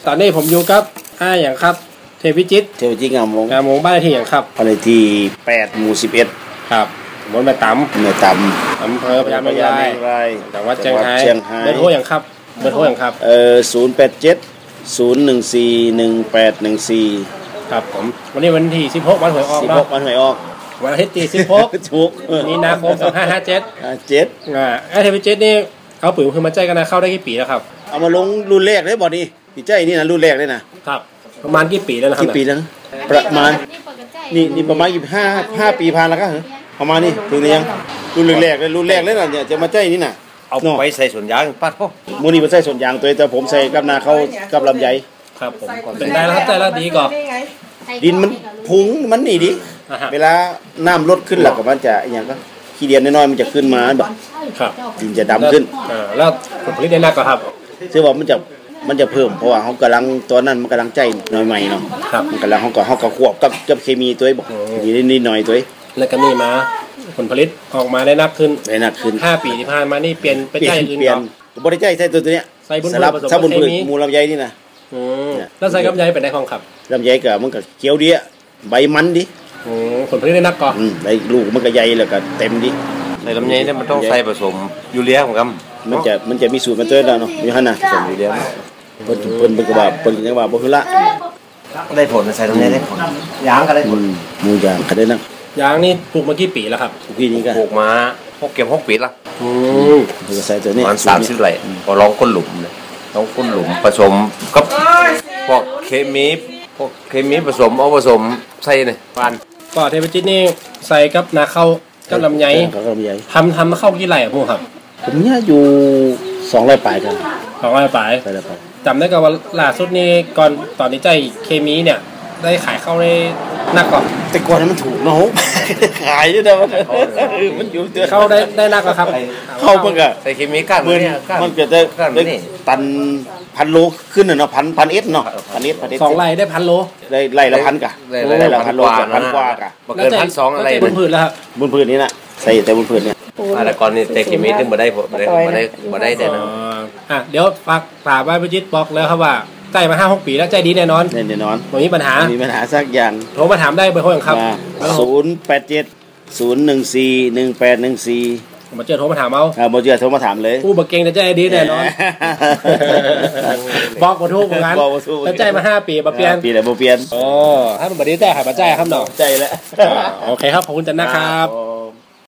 ตอนนี้ผมอยู่กับอย่างครับเทพิจิตงามวงบ้านเลขที่อย่างครับบ้านเลขที่8 หมู่ 11 ครับตำบลแม่ตำอำเภอพญาเมงรายจังหวัดเชียงรายเบอร์โทรอย่างครับ 087-0141-1814 ครับผมวันนี้วันที่16วันหวยออกเนาะวันหวยออกวันอาทิตย์ที่16 ถูกมีนาคม2557เทพิจิตนี่เอาปุ๋ยคือมาใจกันนะเข้าได้กี่ปีแล้วครับเอามาลงรุ่นแรกได้บ่นี่พี่ใจนี่นะรุ่นแรกเลยนะครับประมาณกี่ปีแล้วนะครับกี่ปีแล้วประมาณนี่ประมาณ5ปีผ่านแล้วก็ประมาณนี้ถึงยังรุ่นแรกเลยนะเนี่ยจะมาใจนี่น่ะเอาไปใส่สวนยางปัดพ่อมูนี่มาใส่สวนยางตัวแต่ผมใส่กับนาเขากับลำไยครับผมเป็นได้แล้วใจแล้วดีก่อนดินมันพุงมันนี่ดิเวลาน้ำลดขึ้นหลักกับมันจะอย่างก็ขี้เดียนน้อยๆมันจะขึ้นมาแบบดินจะดำขึ้นแล้วผลผลิตได้นักกว่าครับซึ่งว่ามันจะเพิ่มเพราะว่าเขากำลังตัวนั้นมันกำลังใจน้อยใหม่เนาะมันกำลังเขาก็ควบกับเคมีตัวบอกนิดหน่อยตัวแล้วก็นี่มาผลผลิตออกมาได้นักขึ้น5 ปีที่ผ่านมานี่เปลี่ยนไปใจอื่นก่อนบริใจใส่ตัวเนี้ยใส่บุญพืชมูลลำไยนี่นะแล้วใส่ลำไยเป็นได้ของครับลำไยก็มันก็เขียวดีใบมันดิผลผลิตได้นักก่อนใบลูกมันก็ใหญ่แล้วก็เต็มดิในลำไยเนี่ยมันต้องใส่ผสมยูเรียของกันมันจะมีสูตรมาเจอแล้วเนาะมีหั่นน่ะผสมยูเรียเพิ่นก็ว่าเพิ่นยังว่าบ่คือละได้ผลใส่ลำไยได้ผลยางก็ได้ผลมูยางก็ได้นะยางนี่ปลูกมากี่ปีแล้วครับปีนี้ก็ปลูกมา6 ปีละใส่ตัวนี้มัน30 ไร่พอลองก้นหลุมเลยลองก้นหลุมผสมกับพวกเคมีผสมใส่เนี่ยก็เทปจิตนี่ใส่กับนาข้าวกับลำไยทำมาเข้ากี่ไร่อ่ะพวกครับผมเนี่ยอยู่200 ปลายกัน 200 ปลายจำได้กับว่าล่าสุดนี่ก่อนตอนนี้ใจเคมีเนี่ยได้ขายเข้าในนักก่อนแต่ก่อนนั้นมันถูกเนาะขายด้วยนะมันอยู่เข้าได้นักกว่าครับเข้าเมื่อกี้ใส่เคมีกันมันเกิดได้ตัน1,000 โลขึ้นเนาะพันเอสเนาะ 2 ไร่ได้1,000 โลได้ไร่ละ1,000กะไร่ละ1,000 โลกับ1,000 กว่ากะเกิน1,200อะไรบุญพืชแล้วครับบุญพืชนี่นะใส่แต่บุญพืชเนี่ยแต่ก่อนนี่แต่เคมีถึงบ่ได้แต่นะเดี๋ยวฝากถามว่าพิจิตบอกแล้วครับว่าใจมา 5-6 ปีแล้วใจดีแน่นอนไม่มีปัญหาสักอย่างโทรมาถามได้เบอร์โทรครับ 087-0141-1814 มาเจอโทรมาถามเอามาเจอโทรมาถามเลยผู้บักเก่งแต่ใจดีแน่นอนบอกมาทุกงานแต่ใจมา5 ปีมาเปลี่ยนแล้วบ่เปลี่ยนถ้ามันบ่ได้ใจหายมาใจครับน้องใจแล้วโอเคครับขอบคุณจันนะครับ